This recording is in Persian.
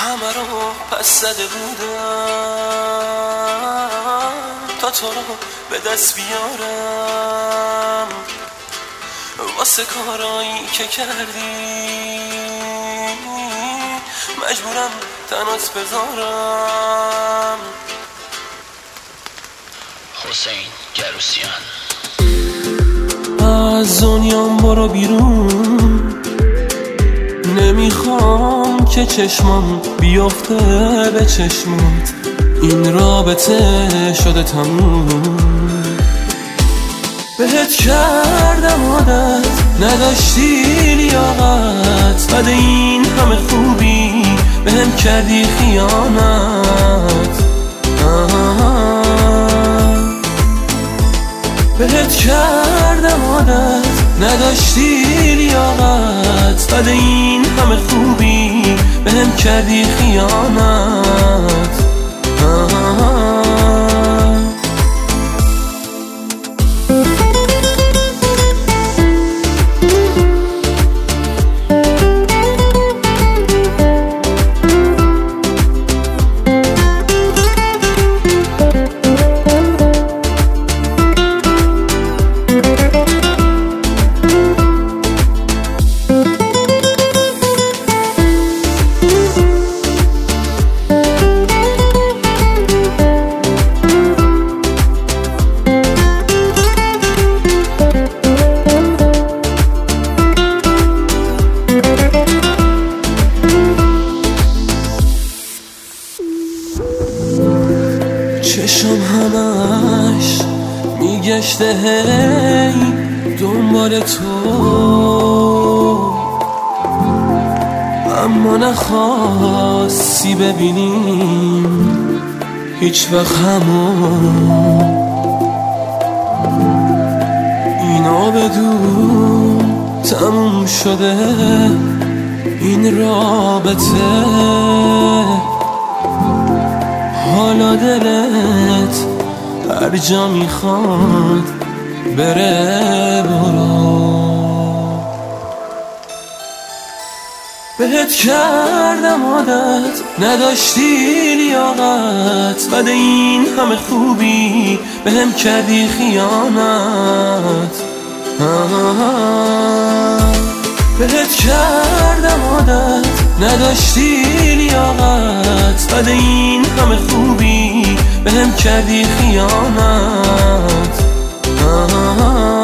همه رو پس زده بودم تا تو رو به دست بیارم، واسه کارایی که کردی مجبورم تنات بذارم. حسین گروسیان. از دنیام برو بیرون، نمیخوام که چشمام بیفته به چشمات، این رابطه شده تموم. بهت کردم عادت، نداشتی لیاقت، بعد این همه خوبی بهم کردی خیانت. بهت کردم عادت، نداشتی لیاقت، بعد این همه خوبی بهم کردی خیانت. چشم همش میگشته هی دنبال تو، اما نخواستی ببینیم هیچ وقت همون. اینا بدون تموم شده این رابطه، حالا دلت هر جا میخواد بره برو. بهت کردم عادت، نداشتی لیاقت، بعد این همه خوبی بهم کردی خیانت. بهت کردم عادت، نداشتی لیاقت، بعد این همه خوبی بهم کردی خیانت.